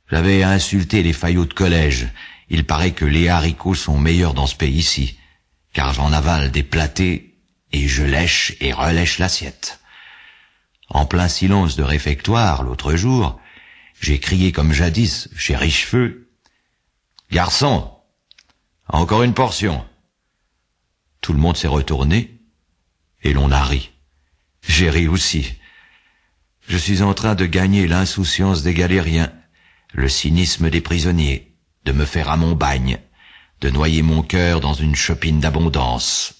J'avais insulté les faillots de collège. Il paraît que les haricots sont meilleurs dans ce pays-ci, car j'en avale des plâtés et je lèche et relèche l'assiette. En plein silence de réfectoire, l'autre jour, j'ai crié comme jadis, chez Richefeu, « Garçon, encore une portion !» Tout le monde s'est retourné, et l'on a ri. J'ai ri aussi. Je suis en train de gagner l'insouciance des galériens, le cynisme des prisonniers, de me faire à mon bagne, de noyer mon cœur dans une chopine d'abondance.